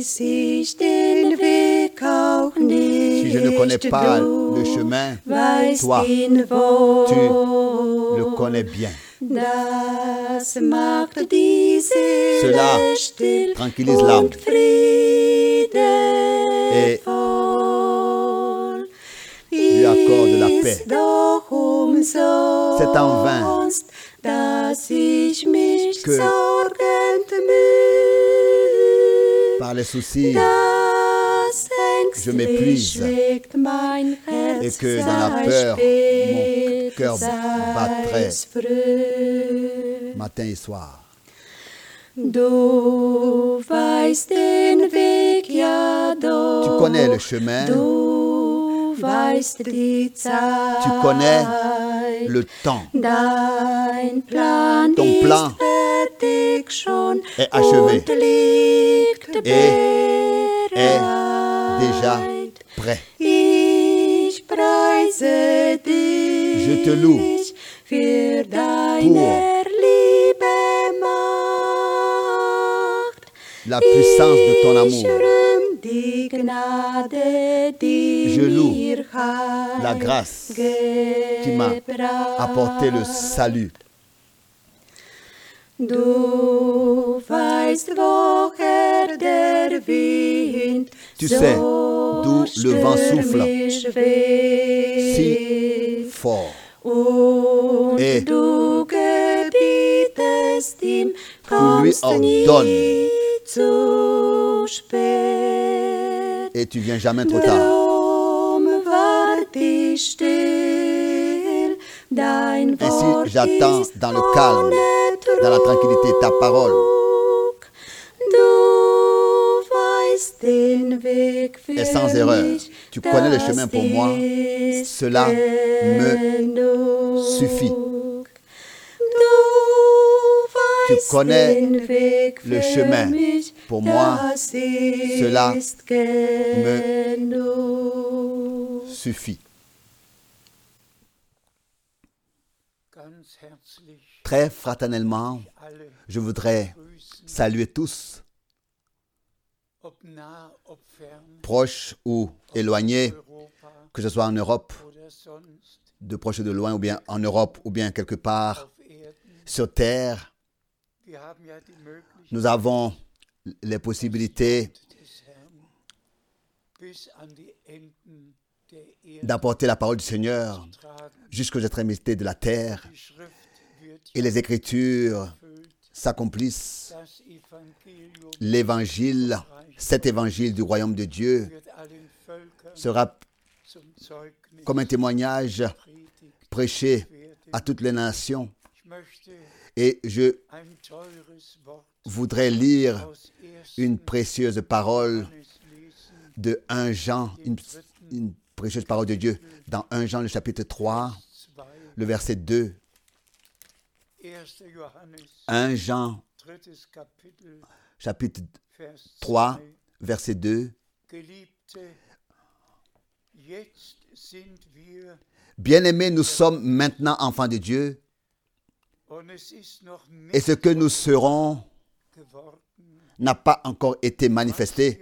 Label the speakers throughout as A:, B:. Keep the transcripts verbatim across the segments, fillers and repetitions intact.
A: Si je ne connais pas le chemin, toi, tu le connais bien. Cela tranquillise l'âme et lui accorde la paix. C'est en vain que par les soucis je m'épuise et que dans la peur mon cœur battrait matin et soir. Tu connais le chemin, tu connais le temps. Ton plan est achevé et est déjà prêt. Je te loue pour la puissance de ton amour. Je loue la grâce qui m'a apporté le salut. Tu sais d'où le vent souffle si fort et tu lui ordonnes et tu viens jamais trop tard. Ainsi j'attends dans le calme, dans la tranquillité ta parole. Et sans erreur, tu connais le chemin pour moi, cela me suffit. Tu connais le chemin pour moi, cela me suffit. Très fraternellement, je voudrais saluer tous, proches ou éloignés, que ce soit en Europe, de proche ou de loin, ou bien en Europe, ou bien quelque part sur terre. Nous avons les possibilités d'apporter la parole du Seigneur jusqu'aux extrémités de la terre. Et les Écritures s'accomplissent. L'évangile, cet évangile du royaume de Dieu sera comme un témoignage prêché à toutes les nations. Et je voudrais lire une précieuse parole de premier Jean, une, une précieuse parole de Dieu dans premier Jean, le chapitre trois, le verset deux. premier Jean, chapitre trois, verset deux. Bien-aimés, nous sommes maintenant enfants de Dieu, et ce que nous serons n'a pas encore été manifesté.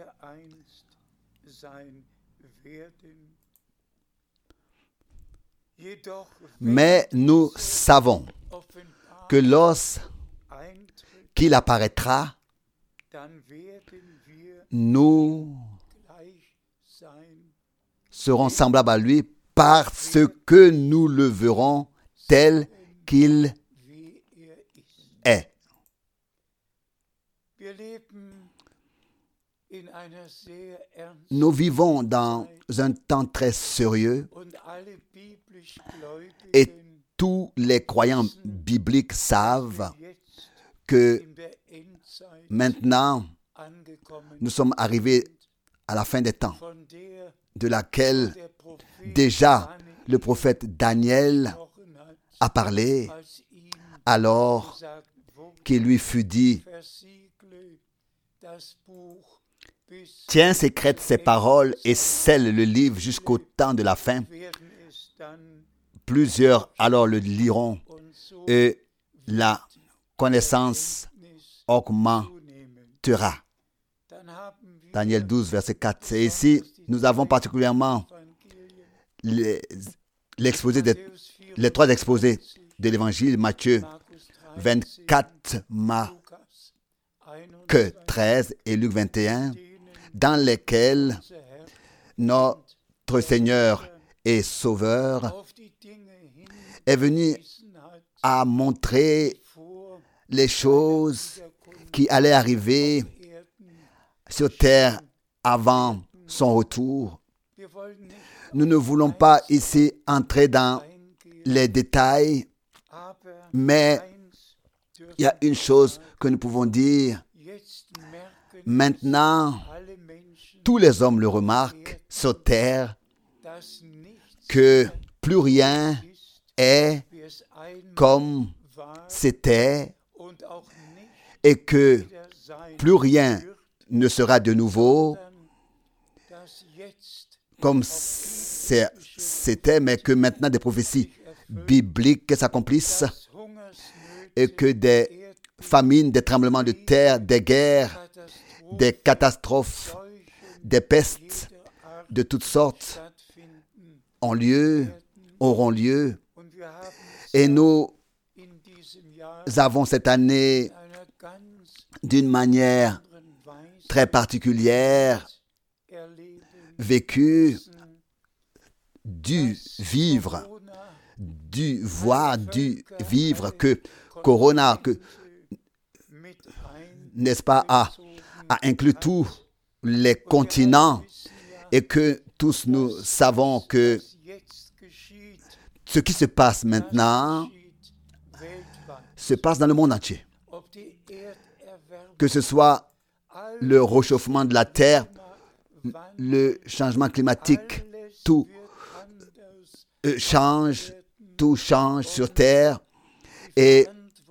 A: Mais nous savons que lorsqu'il apparaîtra, nous serons semblables à lui parce que nous le verrons tel qu'il est. Nous vivons dans un temps très sérieux et tous les croyants bibliques savent que maintenant nous sommes arrivés à la fin des temps, de laquelle déjà le prophète Daniel a parlé alors qu'il lui fut dit: tiens, sécrète ces paroles et scelle le livre jusqu'au temps de la fin. Plusieurs alors le liront et la connaissance augmentera. Daniel douze, verset quatre. Et ici, nous avons particulièrement les, l'exposé des, les trois exposés de l'Évangile, Matthieu vingt-quatre, Marc treize et Luc vingt et un, dans lesquels notre Seigneur et Sauveur est venu à montrer les choses qui allaient arriver sur terre avant son retour. Nous ne voulons pas ici entrer dans les détails, mais il y a une chose que nous pouvons dire. Maintenant, tous les hommes le remarquent sur terre, que plus rien est comme c'était et que plus rien ne sera de nouveau comme c'était, mais que maintenant des prophéties bibliques s'accomplissent et que des famines, des tremblements de terre, des guerres, des catastrophes, des pestes de toutes sortes ont lieu, auront lieu. Et nous avons cette année, d'une manière très particulière, vécu, dû vivre, dû voir, dû vivre que Corona, que, n'est-ce pas, a, a inclus tous les continents et que tous nous savons que ce qui se passe maintenant se passe dans le monde entier. Que ce soit le réchauffement de la terre, le changement climatique, tout change, tout change sur terre et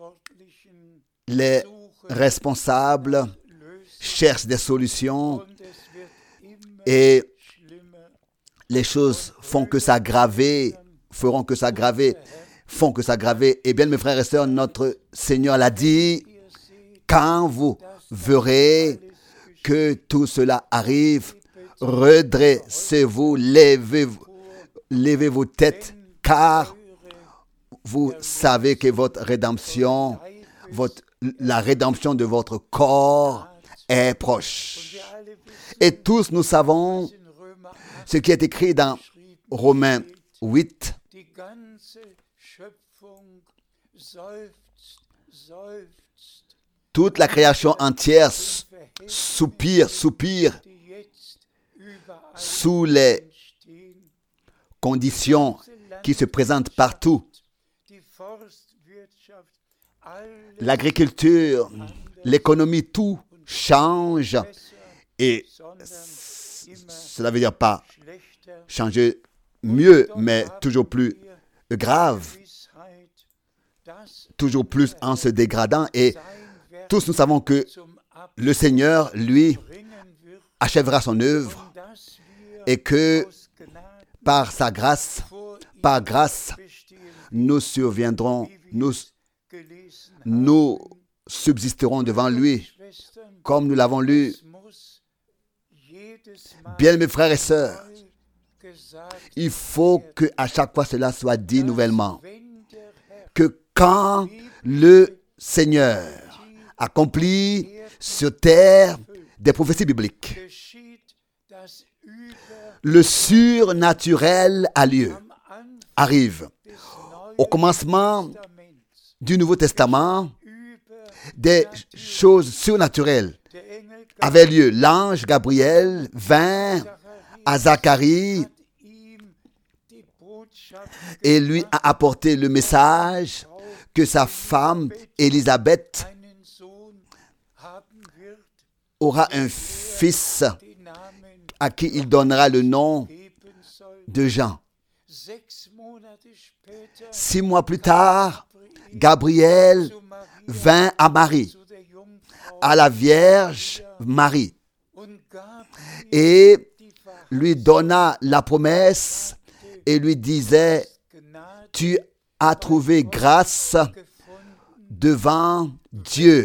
A: les responsables cherchent des solutions et les choses font que s'aggraver, feront que s'aggraver, font que s'aggraver. Et bien, mes frères et sœurs, notre Seigneur l'a dit, quand vous verrez que tout cela arrive, redressez-vous, levez-vous, levez vos têtes, car vous savez que votre rédemption, votre, la rédemption de votre corps est proche. Et tous nous savons ce qui est écrit dans Romains huit. Toute la création entière soupire, soupire sous les conditions qui se présentent partout. L'agriculture, l'économie, tout change. Et cela veut dire pas changer mieux, mais toujours plus grave, toujours plus en se dégradant. Et tous nous savons que le Seigneur, lui, achèvera son œuvre et que par sa grâce, par grâce, nous surviendrons, nous, nous subsisterons devant lui, comme nous l'avons lu. Bien, mes frères et sœurs, il faut qu'à chaque fois cela soit dit nouvellement, que quand le Seigneur accomplit sur terre des prophéties bibliques, le surnaturel a lieu, arrive. Au commencement du Nouveau Testament, des choses surnaturelles avaient lieu. L'ange Gabriel vint à Zacharie et lui a apporté le message que sa femme Élisabeth aura un fils à qui il donnera le nom de Jean. Six mois plus tard, Gabriel vint à Marie, à la Vierge Marie, et lui donna la promesse et lui disait, « Tu as trouvé grâce devant Dieu. »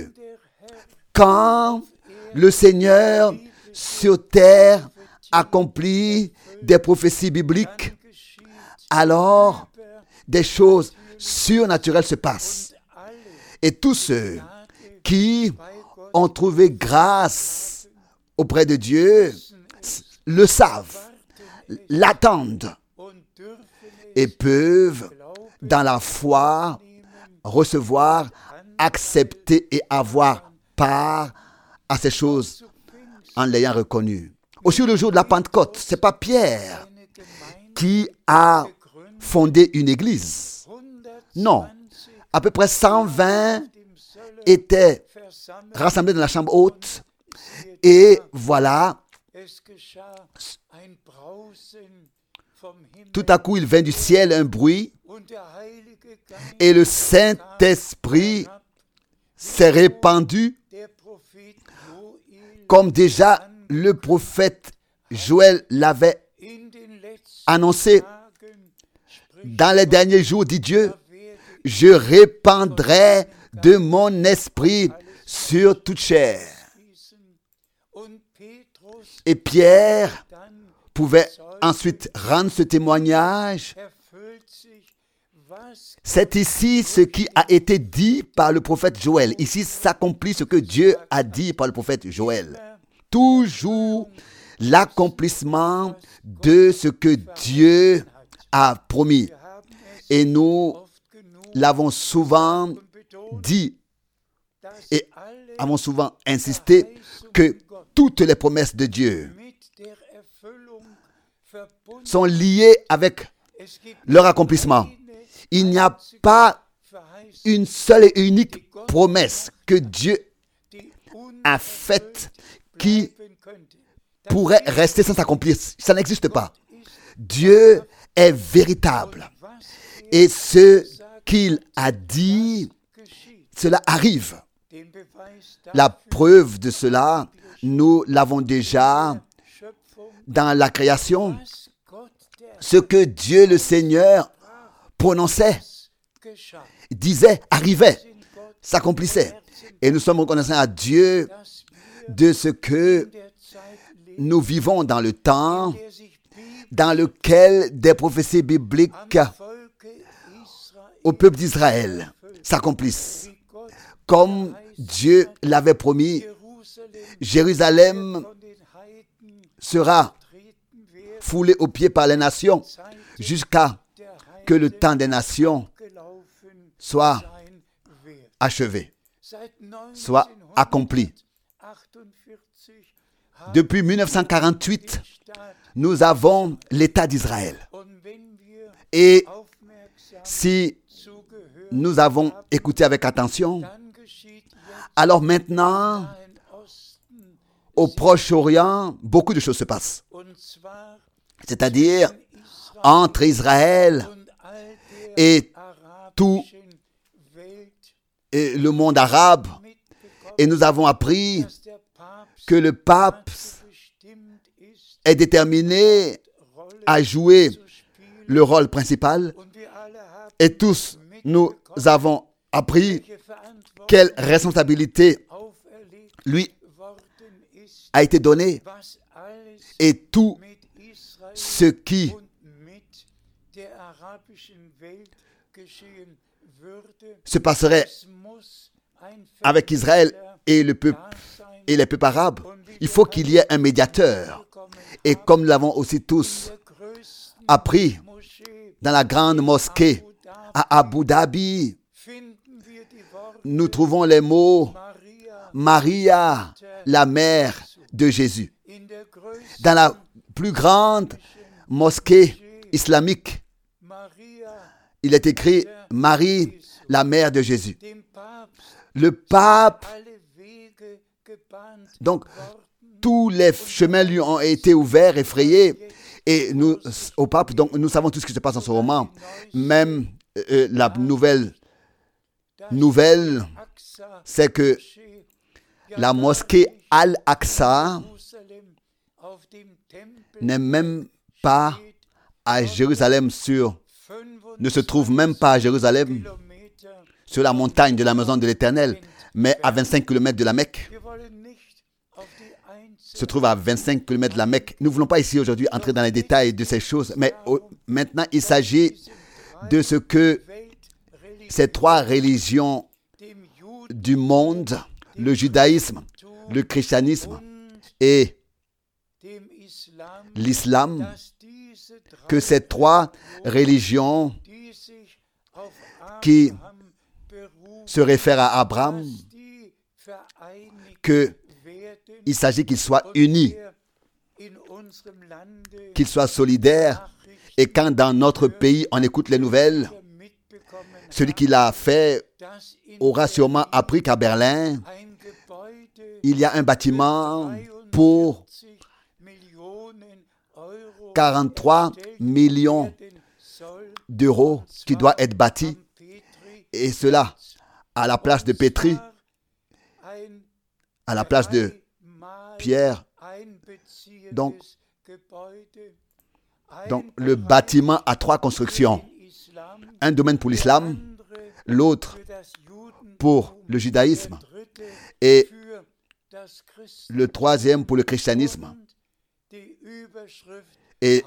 A: Quand le Seigneur sur terre accomplit des prophéties bibliques, alors des choses surnaturelles se passent. Et tous ceux qui ont trouvé grâce auprès de Dieu le savent, l'attendent et peuvent, dans la foi, recevoir, accepter et avoir part à ces choses en l'ayant reconnu. Aussi, le jour de la Pentecôte, ce n'est pas Pierre qui a fondé une église. Non, à peu près cent vingt étaient rassemblés dans la chambre haute et voilà, tout à coup, il vint du ciel un bruit et le Saint-Esprit s'est répandu comme déjà le prophète Joël l'avait annoncé. Dans les derniers jours, dit Dieu, je répandrai de mon esprit sur toute chair. Et Pierre pouvait ensuite rendre ce témoignage. C'est ici ce qui a été dit par le prophète Joël. Ici s'accomplit ce que Dieu a dit par le prophète Joël. Toujours l'accomplissement de ce que Dieu a promis. Et nous l'avons souvent dit et avons souvent insisté que toutes les promesses de Dieu sont liées avec leur accomplissement. Il n'y a pas une seule et unique promesse que Dieu a faite qui pourrait rester sans s'accomplir. Ça n'existe pas. Dieu est véritable. Et ce qu'il a dit, cela arrive. La preuve de cela, nous l'avons déjà dans la création. Ce que Dieu le Seigneur prononçait, disait, arrivait, s'accomplissait. Et nous sommes reconnaissants à Dieu de ce que nous vivons dans le temps dans lequel des prophéties bibliques au peuple d'Israël s'accomplissent. Comme Dieu l'avait promis, Jérusalem sera foulée aux pieds par les nations jusqu'à que le temps des nations soit achevé, soit accompli. Depuis mille neuf cent quarante-huit, nous avons l'État d'Israël. Et si nous avons écouté avec attention, alors maintenant, au Proche-Orient, beaucoup de choses se passent. C'est-à-dire entre Israël et tout et le monde arabe. Et nous avons appris que le pape est déterminé à jouer le rôle principal. Et tous, nous avons appris quelle responsabilité lui a été donnée. Et tout ce qui se passerait avec Israël et le peuple et les peuples arabes, il faut qu'il y ait un médiateur. Et comme nous l'avons aussi tous appris dans la grande mosquée à Abu Dhabi, nous trouvons les mots Maria, la mère de Jésus. Dans la plus grande mosquée islamique, il est écrit Marie, la mère de Jésus. Le pape, donc tous les chemins lui ont été ouverts, effrayés, et nous, au pape, donc nous savons tout ce qui se passe en ce moment. Même euh, la nouvelle nouvelle, c'est que la mosquée Al-Aqsa n'est même pas à Jérusalem sur, ne se trouve même pas à Jérusalem sur la montagne de la maison de l'Éternel, mais à vingt-cinq kilomètres de la Mecque. se trouve à vingt-cinq kilomètres de la Mecque. Nous ne voulons pas ici aujourd'hui entrer dans les détails de ces choses, mais au, maintenant il s'agit de ce que ces trois religions du monde, le judaïsme, le christianisme et l'islam, que ces trois religions qui se réfèrent à Abraham, qu'il s'agit qu'ils soient unis, qu'ils soient solidaires. Et quand dans notre pays on écoute les nouvelles, celui qui l'a fait aura sûrement appris qu'à Berlin, il y a un bâtiment pour quarante-trois millions d'euros qui doit être bâti, et cela à la place de Pétri, à la place de Pierre. Donc, donc le bâtiment a trois constructions. Un domaine pour l'islam, l'autre pour le judaïsme et le troisième pour le christianisme. Et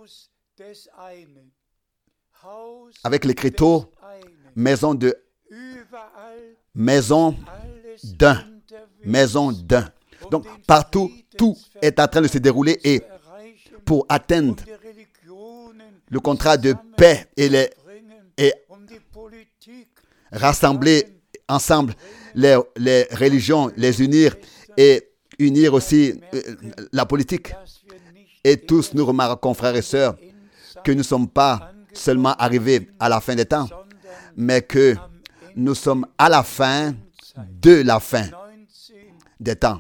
A: avec l'écriteau, maison de maison d'un, maison d'un. Donc partout, tout est en train de se dérouler, et pour atteindre le contrat de paix et, les, et rassembler ensemble les, les religions, les unir et unir aussi euh, la politique. Et tous nous remarquons, frères et sœurs, que nous ne sommes pas seulement arrivés à la fin des temps, mais que nous sommes à la fin de la fin des temps.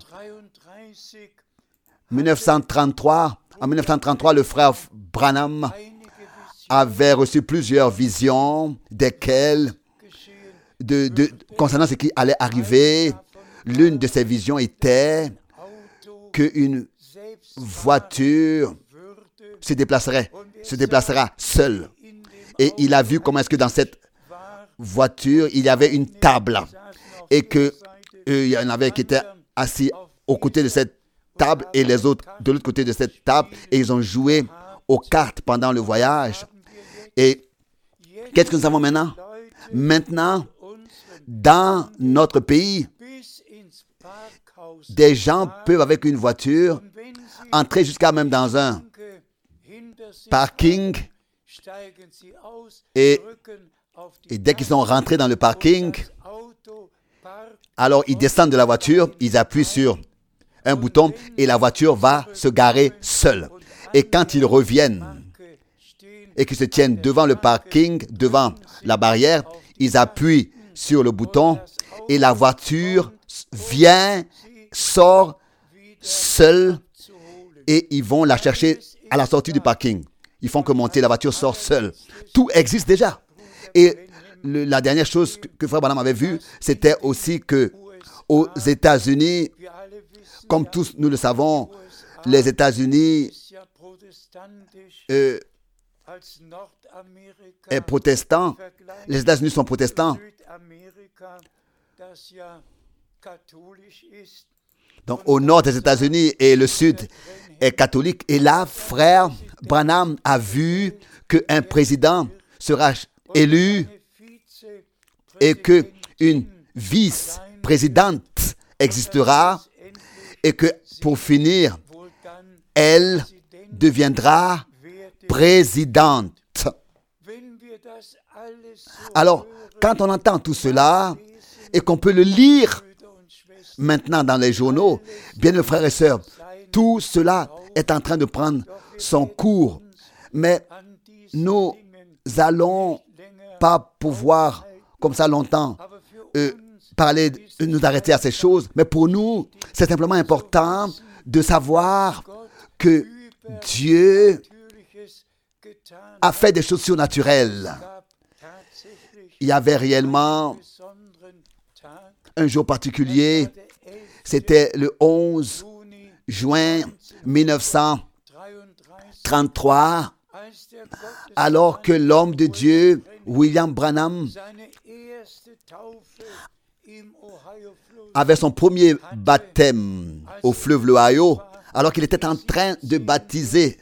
A: mille neuf cent trente-trois, en mille neuf cent trente-trois, le frère Branham avait reçu plusieurs visions, desquelles, de, de, concernant ce qui allait arriver. L'une de ces visions était qu'une voiture se déplacerait, se déplacera seule. Et il a vu comment est-ce que dans cette voiture, il y avait une table, et qu'il euh, y en avait qui étaient assis aux côtés de cette table et les autres de l'autre côté de cette table, et ils ont joué aux cartes pendant le voyage. Et qu'est-ce que nous avons maintenant? Maintenant, dans notre pays, des gens peuvent avec une voiture entrer jusqu'à même dans un parking, et, et dès qu'ils sont rentrés dans le parking, alors ils descendent de la voiture, ils appuient sur un bouton et la voiture va se garer seule. Et quand ils reviennent et qu'ils se tiennent devant le parking, devant la barrière, ils appuient sur le bouton et la voiture vient, sort seule, et ils vont la chercher à la sortie du parking. Ils font que monter, la voiture sort seule. Tout existe déjà. Et le, la dernière chose que, que Frère Branham avait vue, c'était aussi que aux États-Unis, comme tous nous le savons, les États-Unis euh, est protestant. Les États-Unis sont protestants. Donc au nord des États-Unis et le sud est catholique. Et là, frère Branham a vu qu'un président sera élu et qu'une vice-présidente existera, et que pour finir, elle deviendra présidente. Alors, quand on entend tout cela et qu'on peut le lire maintenant dans les journaux, bien mes frères et sœurs, tout cela est en train de prendre son cours. Mais nous allons pas pouvoir, comme ça longtemps, euh, parler, nous arrêter à ces choses. Mais pour nous, c'est simplement important de savoir que Dieu a fait des choses surnaturelles. Il y avait réellement un jour particulier, c'était le onze juin mille neuf cent trente-trois, alors que l'homme de Dieu, William Branham, avait son premier baptême au fleuve l'Ohio, alors qu'il était en train de baptiser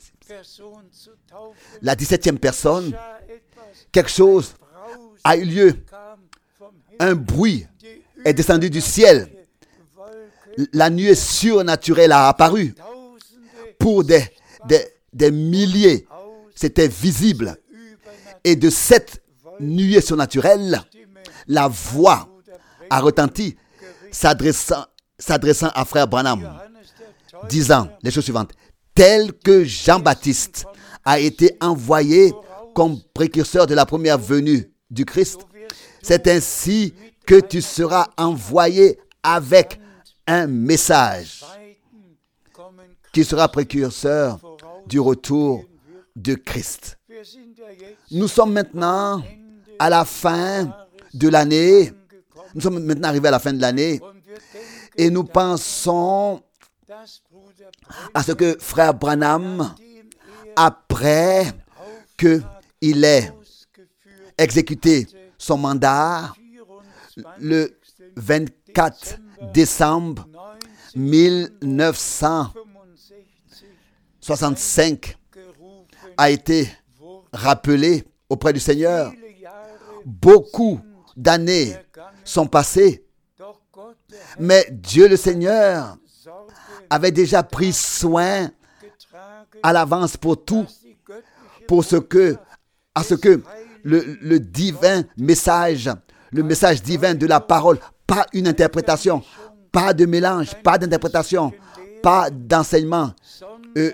A: la dix-septième personne, quelque chose a eu lieu. Un bruit est descendu du ciel. La nuée surnaturelle a apparu pour des, des, des milliers. C'était visible. Et de cette nuée surnaturelle, la voix a retenti, s'adressant, s'adressant à frère Branham, disant les choses suivantes. Tel que Jean-Baptiste a été envoyé comme précurseur de la première venue du Christ, c'est ainsi que tu seras envoyé avec un message qui sera précurseur du retour de Christ. Nous sommes maintenant à la fin de l'année. Nous sommes maintenant arrivés à la fin de l'année et nous pensons à ce que frère Branham, après qu'il ait exécuté son mandat le vingt-quatre décembre mille neuf cent soixante-cinq, a été rappelé auprès du Seigneur. Beaucoup d'années sont passées, mais Dieu le Seigneur avait déjà pris soin à l'avance pour tout, pour ce que, à ce que le, le divin message, le message divin de la parole, pas une interprétation, pas de mélange, pas d'interprétation, pas d'enseignement euh,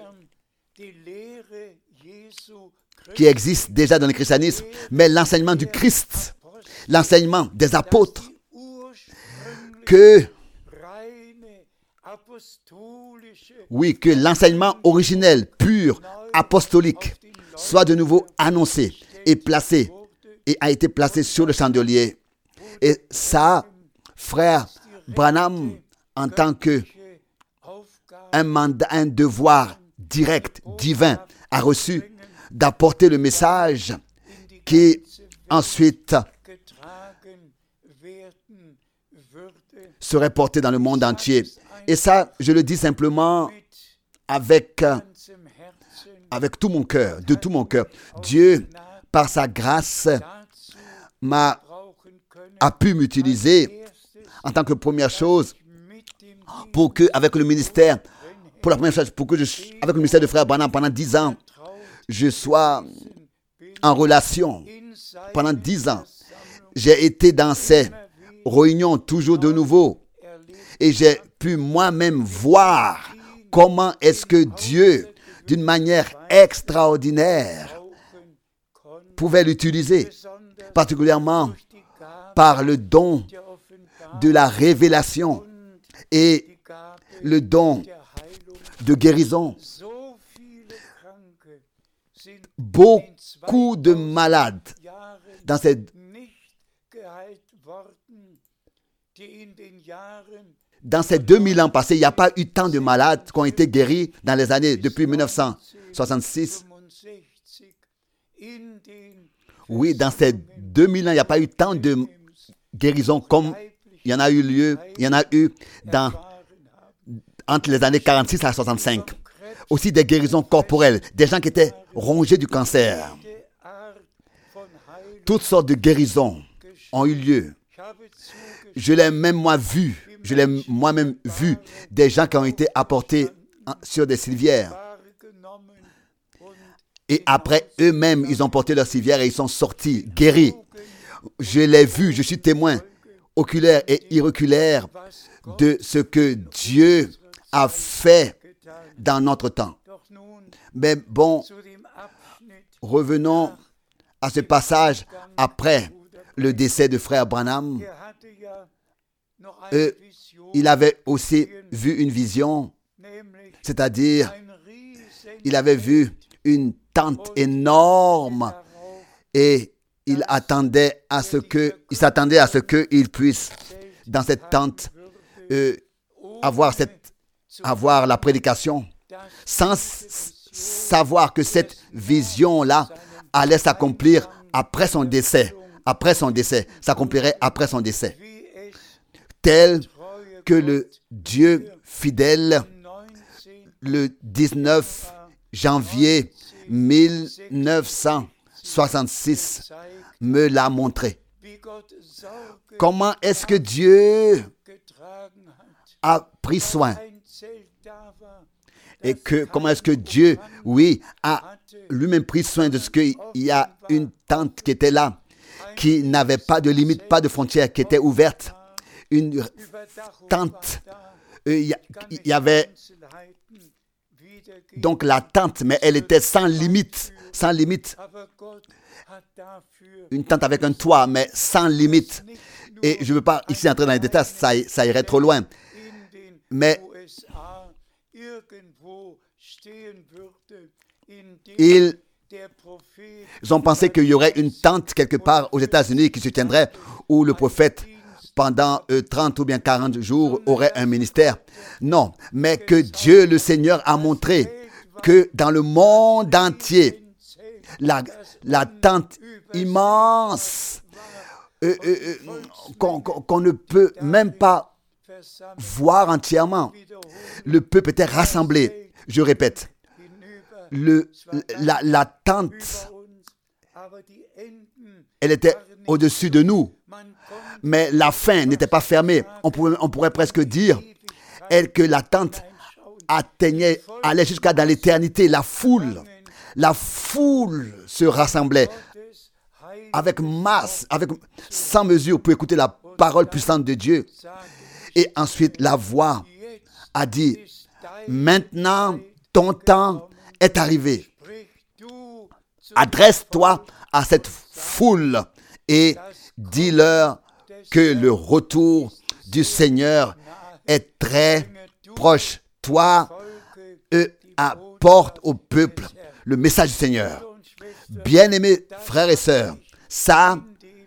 A: qui existe déjà dans le christianisme, mais l'enseignement du Christ, l'enseignement des apôtres, que oui, que l'enseignement originel, pur, apostolique, soit de nouveau annoncé et placé, et a été placé sur le chandelier. Et ça, frère Branham, en tant que un mandat, un devoir direct, divin, a reçu d'apporter le message qui ensuite serait porté dans le monde entier. Et ça, je le dis simplement avec, avec tout mon cœur, de tout mon cœur. Dieu, par sa grâce, m'a, a pu m'utiliser en tant que première chose pour que, avec le ministère, pour la première chose, pour que je, avec le ministère de frère Branham pendant dix ans, je sois en relation pendant dix ans. J'ai été dans ces réunions toujours de nouveau et j'ai pu moi-même voir comment est-ce que Dieu, d'une manière extraordinaire, pouvait l'utiliser, particulièrement par le don de la révélation et le don de guérison. Beaucoup de malades dans ces, dans ces deux mille ans passés, il n'y a pas eu tant de malades qui ont été guéris dans les années depuis mille neuf cent soixante-six. Oui, dans ces deux mille ans, il n'y a pas eu tant de guérisons comme il y en a eu lieu, il y en a eu dans, entre les années quarante-six à soixante-cinq. Aussi des guérisons corporelles, des gens qui étaient rongés du cancer. Toutes sortes de guérisons ont eu lieu. Je l'ai même moi vu, je l'ai moi-même vu, des gens qui ont été apportés sur des civières. Et après, eux-mêmes, ils ont porté leurs civières et ils sont sortis, guéris. Je l'ai vu, je suis témoin oculaire et iroculaire de ce que Dieu a fait dans notre temps. Mais bon, revenons à ce passage après le décès de frère Branham. Euh, il avait aussi vu une vision, c'est-à-dire il avait vu une tente énorme et il attendait à ce que, il s'attendait à ce qu'il puisse dans cette tente euh, avoir cette avoir la prédication sans s- savoir que cette vision-là allait s'accomplir après son décès. Après son décès. S'accomplirait après son décès. tel que le Dieu fidèle, le dix-neuf janvier mille neuf cent soixante-six, me l'a montré. Comment est-ce que Dieu a pris soin et que comment est-ce que Dieu, oui, a lui-même pris soin de ce qu'il y a une tente qui était là, qui n'avait pas de limite, pas de frontières, qui était ouverte. Une tente, euh, il y, y avait donc la tente, mais elle était sans limite, sans limite. Une tente avec un toit, mais sans limite. Et je ne veux pas ici entrer dans les détails, ça, ça irait trop loin. Mais ils ont pensé qu'il y aurait une tente quelque part aux États-Unis qui se tiendrait où le prophète, pendant euh, trente ou bien quarante jours, aurait un ministère. Non, mais que Dieu le Seigneur a montré que dans le monde entier, la, la tente immense euh, euh, euh, qu'on, qu'on ne peut même pas voir entièrement, le peuple était rassemblé. Je répète, le, la, la tente, elle était au-dessus de nous, mais la fin n'était pas fermée. On pourrait, on pourrait presque dire elle, que la tente atteignait, allait jusqu'à dans l'éternité. La foule, la foule se rassemblait avec masse, avec sans mesure pour écouter la parole puissante de Dieu. Et ensuite, la voix a dit, maintenant, ton temps est arrivé. Adresse-toi à cette foule et dis-leur que le retour du Seigneur est très proche. Toi, eux, apporte au peuple le message du Seigneur. Bien-aimés frères et sœurs, ça,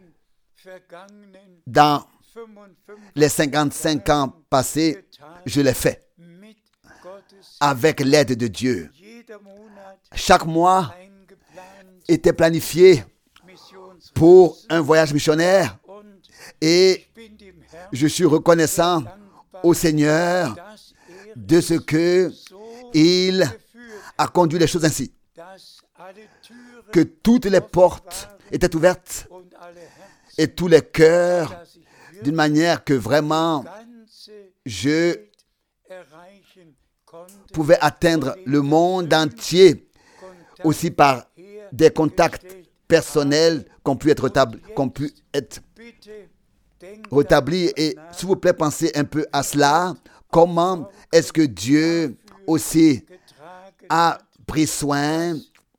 A: dans les cinquante-cinq ans passés, je l'ai fait avec l'aide de Dieu. Chaque mois était planifié pour un voyage missionnaire et je suis reconnaissant au Seigneur de ce que il a conduit les choses ainsi, que toutes les portes étaient ouvertes et tous les cœurs d'une manière que vraiment je pouvais atteindre le monde entier aussi par des contacts personnels qu'on pu être rétablis, qu'on pu être rétablis. Et s'il vous plaît, pensez un peu à cela. Comment est-ce que Dieu aussi a pris soin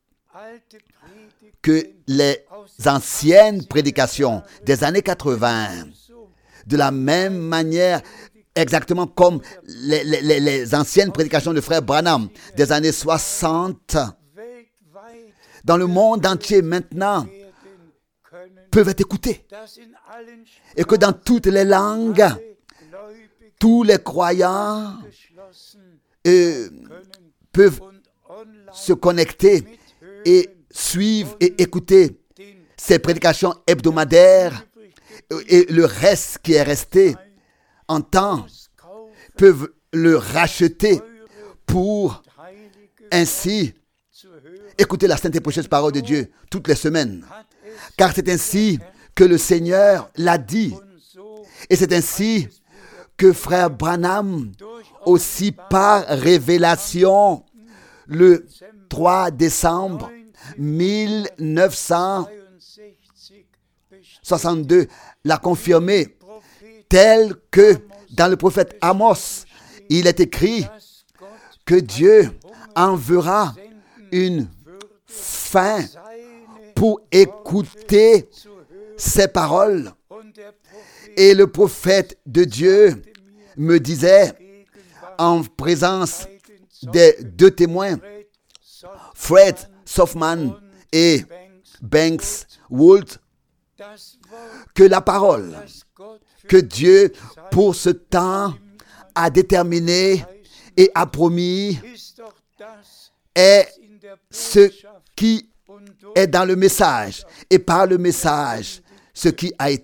A: que les anciennes prédications des années quatre-vingt, de la même manière, exactement comme les, les, les anciennes prédications de frère Branham des années soixante, dans le monde entier maintenant, peuvent être écoutées. Et que dans toutes les langues, tous les croyants euh, peuvent se connecter et suivre et écouter ces prédications hebdomadaires, et le reste qui est resté en temps peuvent le racheter pour ainsi écouter la sainte et précieuse parole de Dieu toutes les semaines. Car c'est ainsi que le Seigneur l'a dit. Et c'est ainsi que frère Branham, aussi par révélation, le trois décembre mille neuf cent soixante-deux, l'a confirmé, tel que dans le prophète Amos, il est écrit que Dieu enverra une fin pour écouter ses paroles. Et le prophète de Dieu me disait, en présence des deux témoins, Fred Softman et Banks Wood, que la parole que Dieu, pour ce temps, a déterminé et a promis est ce qui est dans le message. Et par le message, ce qui a été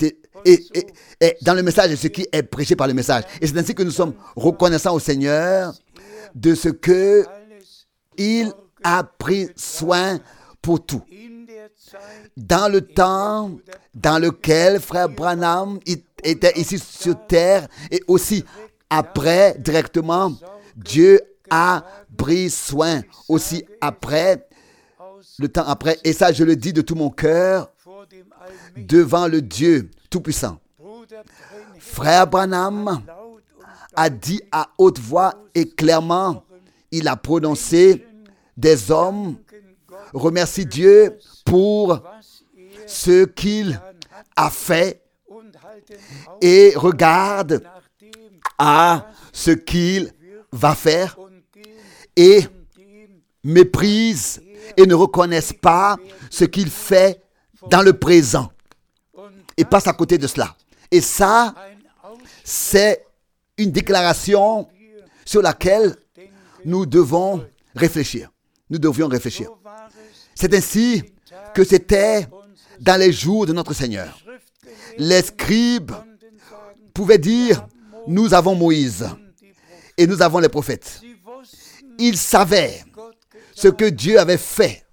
A: et, et, et dans le message et ce qui est prêché par le message. Et c'est ainsi que nous sommes reconnaissants au Seigneur de ce que il a pris soin pour tout. Dans le temps dans lequel frère Branham était ici sur terre et aussi après directement, Dieu a pris soin aussi après, le temps après. Et ça, je le dis de tout mon cœur devant le Dieu Tout-Puissant. Frère Branham a dit à haute voix et clairement, il a prononcé, des hommes remercient Dieu pour ce qu'il a fait et regarde à ce qu'il va faire et méprisent et ne reconnaissent pas ce qu'il fait dans le présent et passent à côté de cela. Et ça, c'est une déclaration sur laquelle nous devons réfléchir. Nous devions réfléchir. C'est ainsi que c'était dans les jours de notre Seigneur. Les scribes pouvaient dire, nous avons Moïse et nous avons les prophètes. Ils savaient ce que Dieu avait fait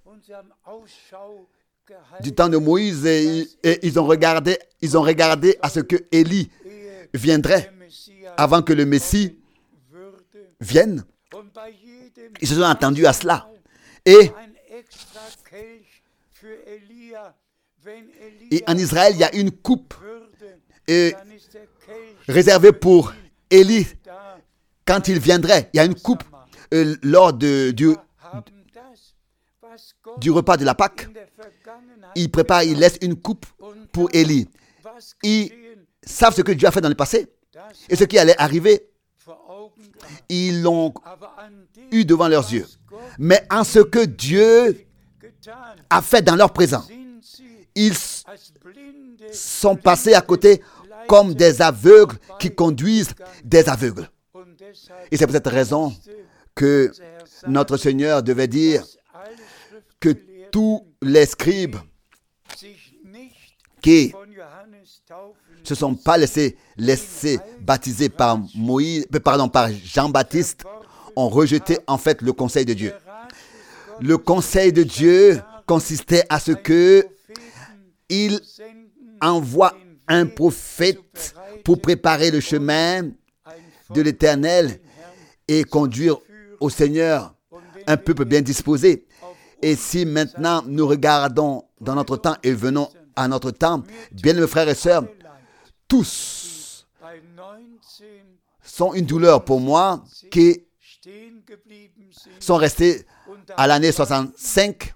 A: du temps de Moïse et, et ils ont regardé, ils ont regardé à ce que Élie viendrait avant que le Messie vienne. Ils se sont attendus à cela. Et, et en Israël, il y a une coupe et, réservée pour Élie quand il viendrait. Il y a une coupe euh, lors de, du, du repas de la Pâque. Il prépare, il laisse une coupe pour Élie. Ils savent ce que Dieu a fait dans le passé et ce qui allait arriver. Ils l'ont eu devant leurs yeux. Mais en ce que Dieu a fait dans leur présent, ils sont passés à côté comme des aveugles qui conduisent des aveugles. Et c'est pour cette raison que notre Seigneur devait dire que tous les scribes qui ne se sont pas laissés, laissés baptiser par Moïse, pardon, par Jean-Baptiste ont rejeté en fait le conseil de Dieu. Le conseil de Dieu consistait à ce que il envoie un prophète pour préparer le chemin de l'Éternel et conduire au Seigneur un peuple bien disposé. Et si maintenant nous regardons dans notre temps et venons à notre temps, bien mes frères et sœurs, tous sont une douleur pour moi qui sont restés à l'année soixante-cinq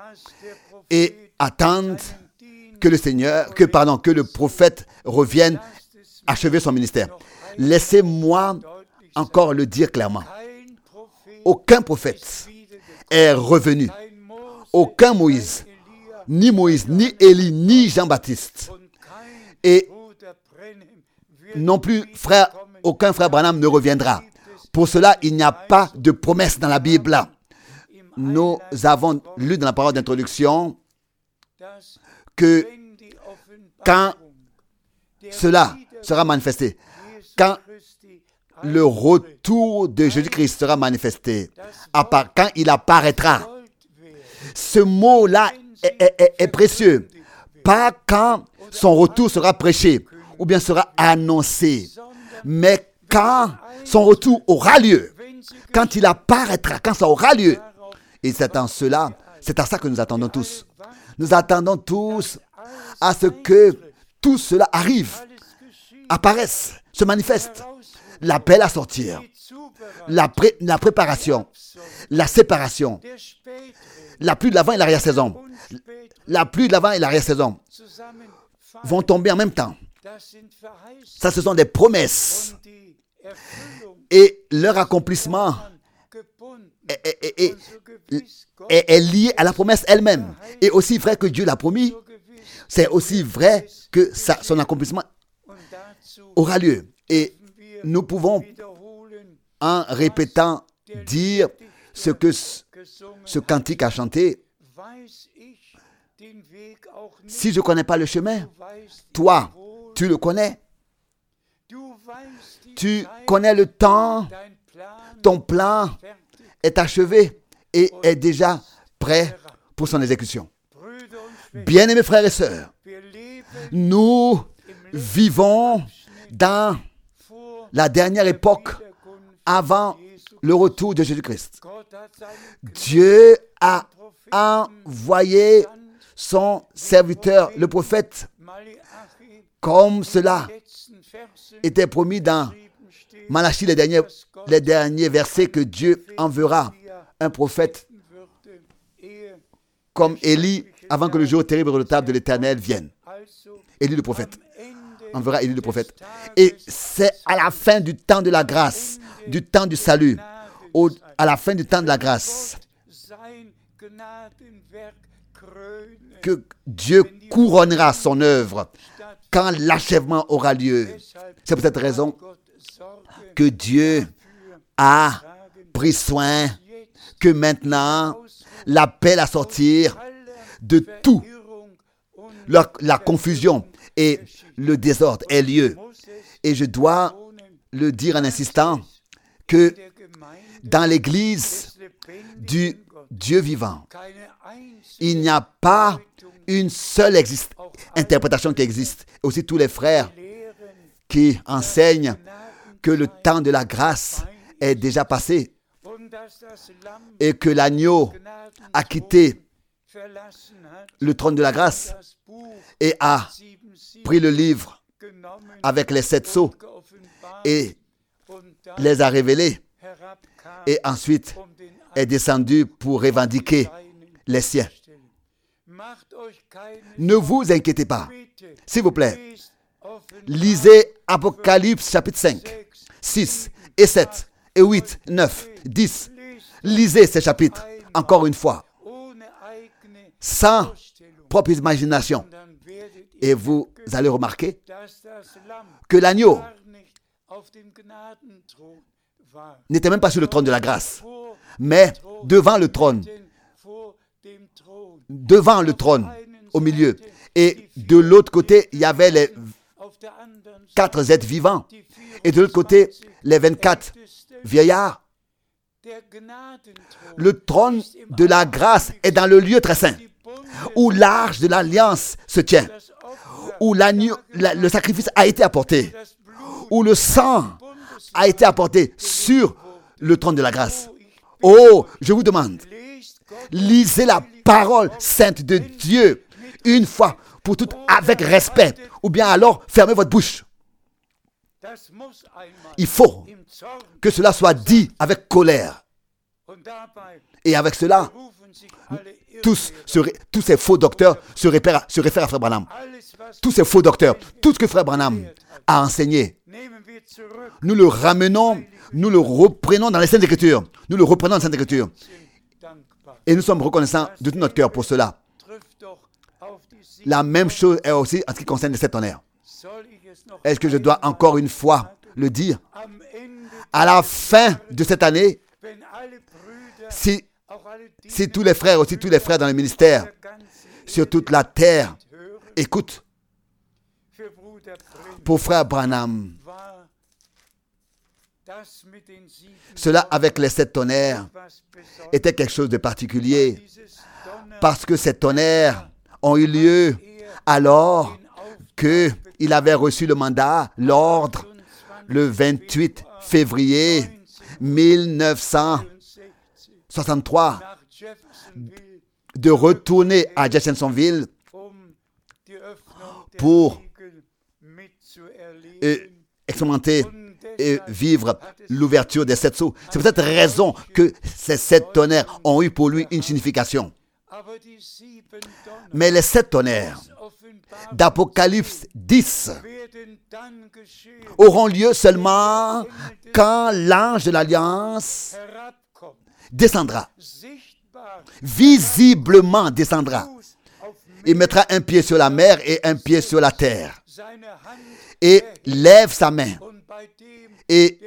A: et attendent que le Seigneur, que pardon, que le prophète revienne achever son ministère. Laissez-moi encore le dire clairement. Aucun prophète est revenu. Aucun Moïse, ni Moïse, ni Élie, ni Jean-Baptiste. Et non plus frère, aucun frère Branham ne reviendra. Pour cela, il n'y a pas de promesse dans la Bible. Nous avons lu dans la parole d'introduction que quand cela sera manifesté, quand le retour de Jésus-Christ sera manifesté, à part, quand il apparaîtra, ce mot-là est, est, est, est précieux. Pas quand son retour sera prêché ou bien sera annoncé, mais quand son retour aura lieu, quand il apparaîtra, quand ça aura lieu. Et c'est en cela, c'est à ça que nous attendons tous. Nous attendons tous à ce que tout cela arrive, apparaisse, se manifeste. L'appel à sortir, la, pré, la préparation, la séparation, la pluie de l'avant et l'arrière-saison, la pluie de l'avant et l'arrière-saison vont tomber en même temps. Ça, ce sont des promesses. Et leur accomplissement est, est, est, est, est lié à la promesse elle-même. Et aussi vrai que Dieu l'a promis, c'est aussi vrai que ça, son accomplissement aura lieu. Et nous pouvons, en répétant, dire ce que ce, ce cantique a chanté. Si je ne connais pas le chemin, toi, Tu le connais. Tu connais le temps. Ton plan est achevé et est déjà prêt pour son exécution. Bien-aimés frères et sœurs, nous vivons dans la dernière époque avant le retour de Jésus-Christ. Dieu a envoyé son serviteur, le prophète, comme cela était promis dans Malachie, les derniers, les derniers versets, que Dieu enverra un prophète comme Élie avant que le jour terrible et redoutable de l'Éternel vienne. Élie le prophète. Enverra Élie le prophète. Et c'est à la fin du temps de la grâce, du temps du salut, au, à la fin du temps de la grâce, que Dieu couronnera son œuvre quand l'achèvement aura lieu. C'est pour cette raison que Dieu a pris soin que maintenant l'appel à sortir de tout, la, la confusion et le désordre ait lieu. Et je dois le dire en insistant que dans l'Église du Dieu vivant, il n'y a pas une seule existe, interprétation qui existe. Aussi tous les frères qui enseignent que le temps de la grâce est déjà passé et que l'agneau a quitté le trône de la grâce et a pris le livre avec les sept sceaux et les a révélés et ensuite est descendu pour revendiquer les siens. Ne vous inquiétez pas. S'il vous plaît, lisez Apocalypse chapitre cinq, six et sept et huit, neuf, dix. Lisez ces chapitres encore une fois, sans propre imagination. Et vous allez remarquer que l'agneau n'était même pas sur le trône de la grâce, mais devant le trône, devant le trône, au milieu. Et de l'autre côté, il y avait les quatre êtres vivants. Et de l'autre côté, les vingt-quatre vieillards. Le trône de la grâce est dans le lieu très saint, où l'arche de l'alliance se tient, où l'agneau, la, le sacrifice a été apporté, où le sang a été apporté sur le trône de la grâce. Oh, je vous demande, lisez la parole sainte de Dieu une fois pour toutes avec respect, ou bien alors fermez votre bouche. Il faut que cela soit dit avec colère. Et avec cela, tous, se, tous ces faux docteurs se réfèrent, se réfèrent à Frère Branham. Tous ces faux docteurs, tout ce que Frère Branham a enseigné, nous le ramenons, nous le reprenons dans les Saintes Écritures. Nous le reprenons dans les Saintes Écritures. Et nous sommes reconnaissants de tout notre cœur pour cela. La même chose est aussi en ce qui concerne les sept tonnerres. Est-ce que je dois encore une fois le dire? À la fin de cette année, si, si tous les frères, aussi tous les frères dans le ministère, sur toute la terre, écoutent, pour Frère Branham, cela avec les sept tonnerres était quelque chose de particulier, parce que ces tonnerres ont eu lieu alors qu'il avait reçu le mandat, l'ordre, le vingt-huit février mille neuf cent soixante-trois, de retourner à Jeffersonville pour euh, expérimenter et vivre l'ouverture des sept sceaux. C'est pour cette raison que ces sept tonnerres ont eu pour lui une signification. Mais les sept tonnerres d'Apocalypse dix auront lieu seulement quand l'ange de l'Alliance descendra, visiblement descendra. Il mettra un pied sur la mer et un pied sur la terre et lève sa main et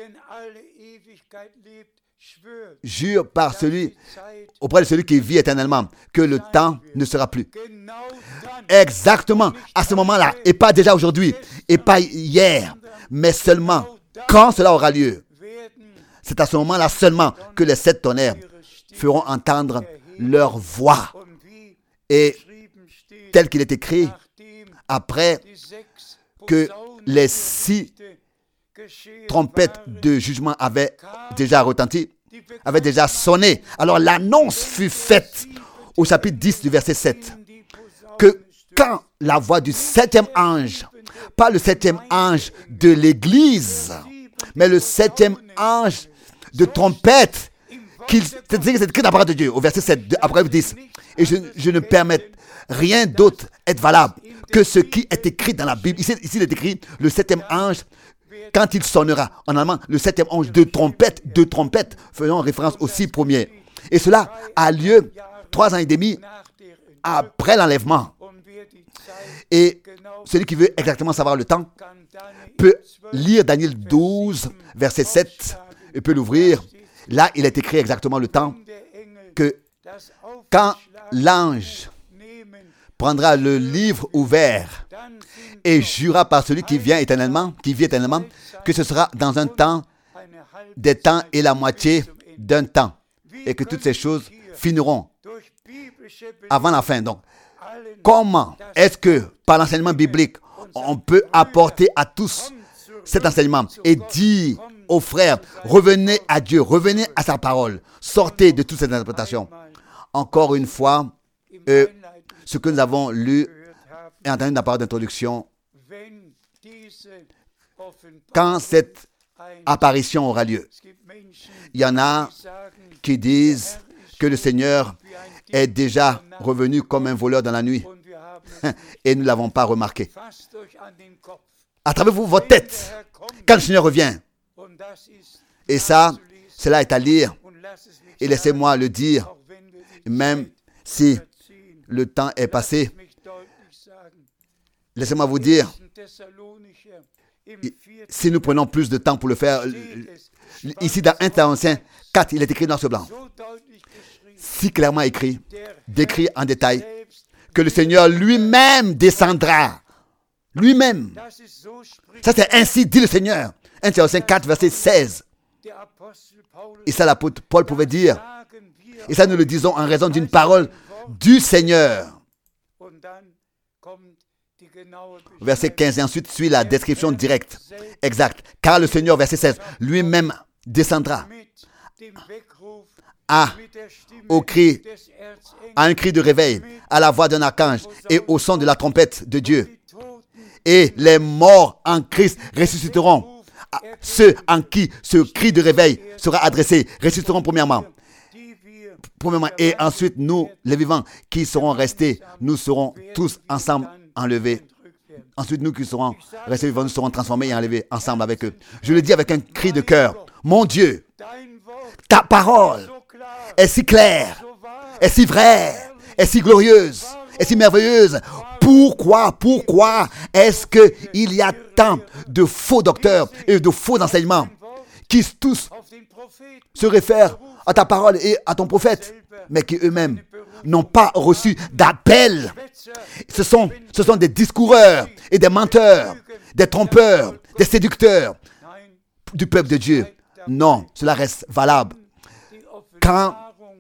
A: jure par celui, auprès de celui qui vit éternellement, que le temps ne sera plus. exactement à ce moment-là, et pas déjà aujourd'hui, et pas hier, mais seulement quand cela aura lieu. C'est à ce moment-là seulement que les sept tonnerres feront entendre leur voix. Et tel qu'il est écrit, après que les six trompettes de jugement avaient déjà retenti, avaient déjà sonné, alors l'annonce fut faite au chapitre dix du verset sept, que quand la voix du septième ange, pas le septième ange de l'Église, mais le septième ange de trompette, qu'il, c'est écrit dans la parole de Dieu, au verset sept, de Apocalypse dix, et je, je ne permets rien d'autre être valable que ce qui est écrit dans la Bible. Ici, ici il est écrit, le septième ange, quand il sonnera, en allemand, le septième ange de trompette, de trompette, faisant référence aux six premiers. Et cela a lieu trois ans et demi après l'enlèvement. Et celui qui veut exactement savoir le temps peut lire Daniel douze, verset sept, et peut l'ouvrir. Là, il est écrit exactement le temps que quand l'ange prendra le livre ouvert et jurera par celui qui vient éternellement, qui vit éternellement, que ce sera dans un temps, des temps et la moitié d'un temps, et que toutes ces choses finiront avant la fin. Donc, comment est-ce que, par l'enseignement biblique, on peut apporter à tous cet enseignement et dire aux frères, revenez à Dieu, revenez à sa parole, sortez de toute cette interprétation. Encore une fois, euh, ce que nous avons lu et entendu dans la parole d'introduction, quand cette apparition aura lieu, il y en a qui disent que le Seigneur est déjà revenu comme un voleur dans la nuit et nous ne l'avons pas remarqué. Attrapez-vous votre tête quand le Seigneur revient. Et ça, cela est à lire. Et laissez-moi le dire, même si le temps est passé. Laissez-moi vous dire, si nous prenons plus de temps pour le faire, ici dans un Thessaloniciens quatre, il est écrit dans ce blanc, si clairement écrit, décrit en détail, que le Seigneur lui-même descendra. Lui-même. Ça, c'est ainsi dit le Seigneur. un Thessaloniciens quatre, verset seize. Et ça, l'apôtre Paul pouvait dire. Et ça, nous le disons en raison d'une parole du Seigneur. Verset quinze, et ensuite suit la description directe. Exact. Car le Seigneur, verset seize, lui-même descendra à, au cri, à un cri de réveil, à la voix d'un archange et au son de la trompette de Dieu. Et les morts en Christ ressusciteront. Ceux en qui ce cri de réveil sera adressé ressusciteront premièrement. Premièrement, et ensuite nous, les vivants, qui seront restés, nous serons tous ensemble enlevés. Ensuite, nous qui serons restés vivants, nous serons transformés et enlevés ensemble avec eux. Je le dis avec un cri de cœur. Mon Dieu, ta parole est si claire, est si vraie, est si glorieuse, est si merveilleuse. Pourquoi, pourquoi est-ce qu'il y a tant de faux docteurs et de faux enseignements qui tous se réfèrent à ta parole et à ton prophète, mais qui eux-mêmes n'ont pas reçu d'appel? Ce sont, ce sont des discoureurs et des menteurs, des trompeurs, des séducteurs du peuple de Dieu. Non, cela reste valable. Quand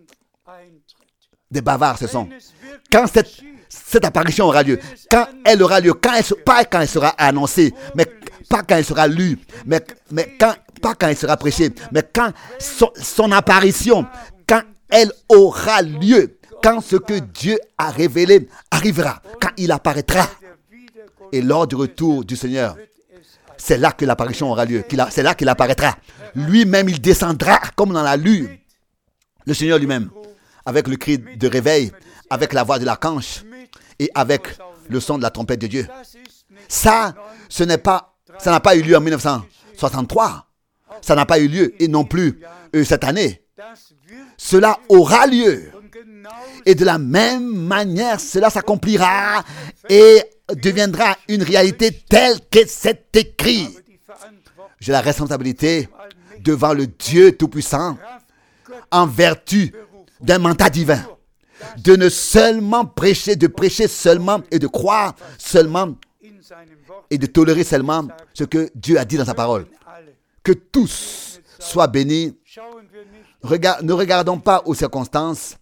A: des bavards ce sont, quand cette, cette apparition aura lieu, quand elle aura lieu, quand elle, pas quand elle sera annoncée, mais pas quand elle sera lue, mais, mais quand, pas quand elle sera prêchée, mais quand son, son apparition, quand elle aura lieu, quand ce que Dieu a révélé arrivera, quand il apparaîtra. Et lors du retour du Seigneur, c'est là que l'apparition aura lieu, qu'il a, c'est là qu'il apparaîtra. Lui-même, il descendra, comme on l'a lu. Le Seigneur lui-même, avec le cri de réveil, avec la voix de l'archange et avec le son de la trompette de Dieu. Ça, ce n'est pas, ça n'a pas eu lieu en mille neuf cent soixante-trois. Ça n'a pas eu lieu, et non plus euh, cette année. Cela aura lieu. Et de la même manière, cela s'accomplira et deviendra une réalité telle que c'est écrit. J'ai la responsabilité devant le Dieu Tout-Puissant en vertu d'un mandat divin de ne seulement prêcher, de prêcher seulement et de croire seulement et de tolérer seulement ce que Dieu a dit dans sa parole. Que tous soient bénis. Regard, ne regardons pas aux circonstances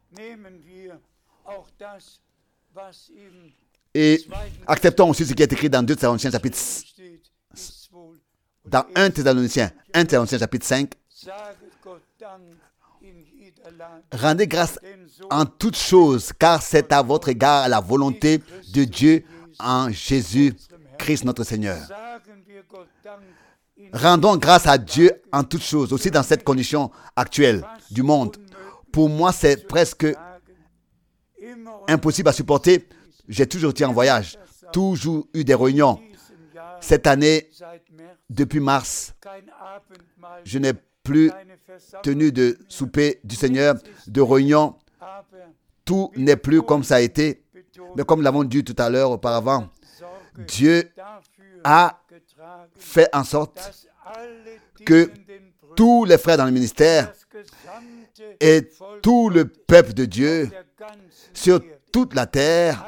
A: et acceptons aussi ce qui est écrit dans deux Thessaloniciens chapitre dans un Thessaloniciens, un Thessaloniciens chapitre cinq. Rendez grâce en toutes choses, car c'est à votre égard la volonté de Dieu en Jésus-Christ notre Seigneur. Rendons grâce à Dieu en toutes choses, aussi dans cette condition actuelle du monde. Pour moi, c'est presque impossible à supporter. J'ai toujours été en voyage, toujours eu des réunions. Cette année, depuis mars, je n'ai plus tenu de souper du Seigneur, de réunion. Tout n'est plus comme ça a été. Mais comme nous l'avons dit tout à l'heure auparavant, Dieu a fait en sorte que tous les frères dans le ministère et tout le peuple de Dieu sur toute la terre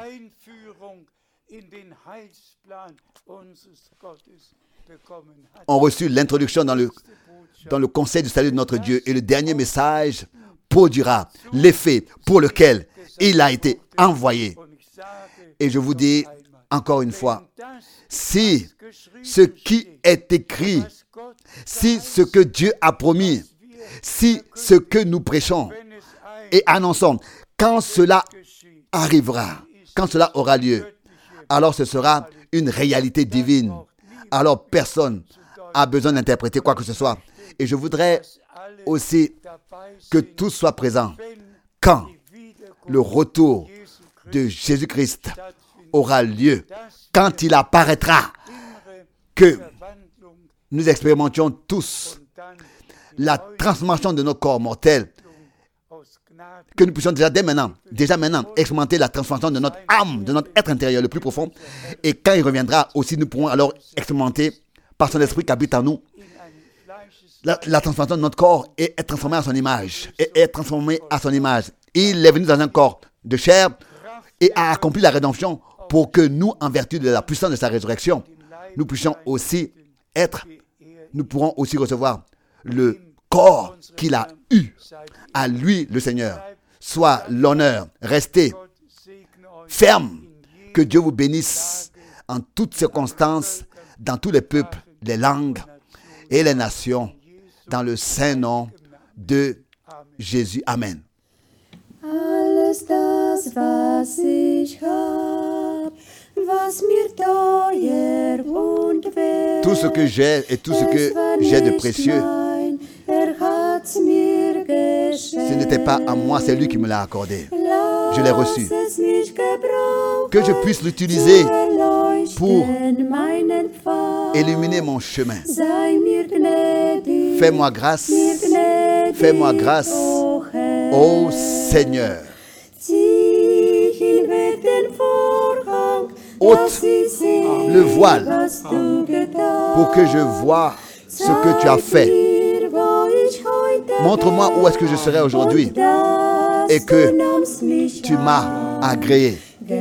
A: ont reçu l'introduction dans le, dans le conseil du salut de notre Dieu. Et le dernier message produira l'effet pour lequel il a été envoyé. Et je vous dis encore une fois, si ce qui est écrit, si ce que Dieu a promis, si ce que nous prêchons et annonçons, quand cela arrivera, quand cela aura lieu, alors ce sera une réalité divine. Alors personne n'a besoin d'interpréter quoi que ce soit. Et je voudrais aussi que tout soit présent quand le retour de Jésus-Christ aura lieu, quand il apparaîtra, que nous expérimentions tous la transformation de nos corps mortels, que nous puissions déjà dès maintenant, déjà maintenant, expérimenter la transformation de notre âme, de notre être intérieur le plus profond. Et quand il reviendra aussi, nous pourrons alors expérimenter par son esprit qui habite en nous la, la transformation de notre corps et être transformé à son image. Et être transformé à son image. Il est venu dans un corps de chair et a accompli la rédemption pour que nous, en vertu de la puissance de sa résurrection, nous puissions aussi être, nous pourrons aussi recevoir le corps qu'il a eu. À lui, le Seigneur, soit l'honneur. Restez ferme. Que Dieu vous bénisse en toutes circonstances, dans tous les peuples, les langues et les nations, dans le saint nom de Jésus. Amen.
B: Alles das, was ich hab, was mir teuer und wert,
A: Tout ce que j'ai et tout ce que j'ai de précieux, ce n'était pas à moi, c'est lui qui me l'a accordé. Je l'ai reçu. Que je puisse l'utiliser pour illuminer mon chemin. Fais-moi grâce, fais-moi grâce, ô Seigneur. Ôte le voile pour que je voie ce que tu as fait. Montre-moi où est-ce que je serai aujourd'hui et que tu m'as agréé.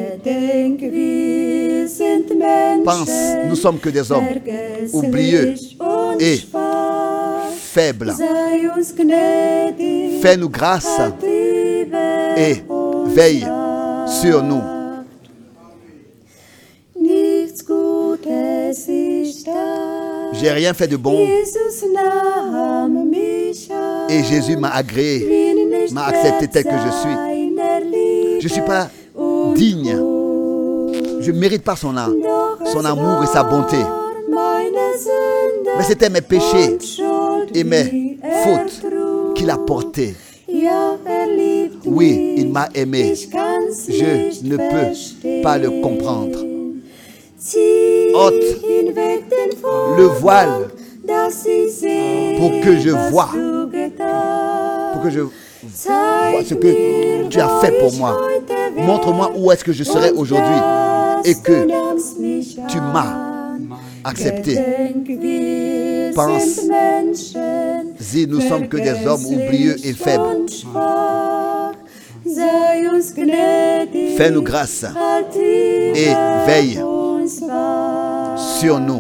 A: Pense, nous sommes que des hommes oublieux et faibles. Fais-nous grâce et veille sur nous. J'ai rien fait de bon et Jésus m'a agréé, m'a accepté tel que je suis. Je ne suis pas digne. Je ne mérite pas son âme, son amour et sa bonté. Mais c'était mes péchés et mes fautes qu'il a portés. Oui, il m'a aimé. Je ne peux pas le comprendre. Ôte le voile pour que je voie, pour que je vois ce que tu as fait pour moi. Montre-moi où est-ce que je serai aujourd'hui et que tu m'as accepté. Pense, si nous sommes que des hommes oublieux et faibles.
B: sei uns gnädig,
A: Fais-nous grâce
B: halt
A: et
B: über
A: veille
B: uns wahr.
A: sur nous.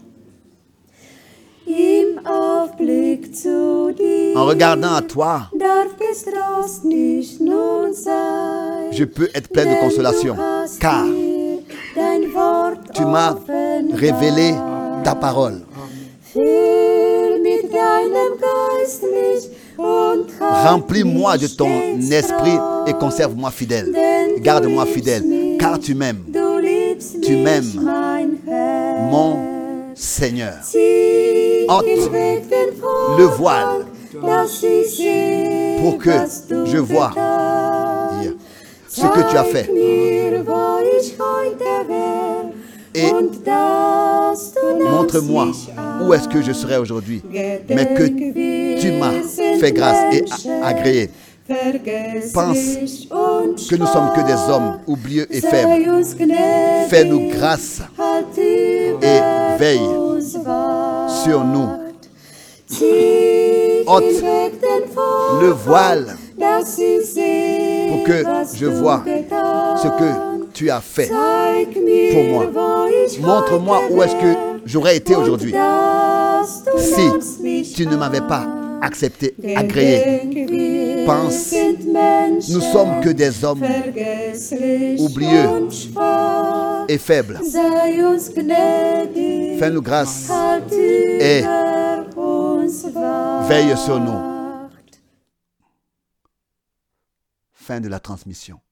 B: Im Aufblick zu dir
A: En regardant à toi,
B: darf getrost nicht nun sein,
A: je peux être plein de consolation, car
B: dein Wort
A: tu m'as révélé ta parole.
B: Füll mit deinem Geist mich und
A: Remplis-moi de ton esprit et conserve-moi fidèle. Garde-moi fidèle, car tu m'aimes,
B: du liebst
A: tu
B: mich,
A: m'aimes,
B: mein Herr.
A: mon Seigneur.
B: Zieh
A: Ôte
B: hinweg den
A: le voile
B: dass ich seh,
A: pour que
B: was du
A: je vois
B: getan.
A: ce que tu as fait.
B: Zeig mir, wo ich heute wär,
A: Et
B: und dass du nahmst
A: montre-moi
B: mich an.
A: où est-ce que je serai aujourd'hui, mais que tu m'as fait grâce et a- agréé. Pense que nous sommes que des hommes oublieux et faibles. Fais-nous grâce et veille sur nous. Ôte le voile pour que je vois ce que tu as fait pour moi. Montre-moi où est-ce que j'aurais été aujourd'hui si tu ne m'avais pas accepté, agréé. Pense, nous sommes que des hommes oublieux et faibles. Fais-nous grâce et veille sur nous. Fin de la transmission.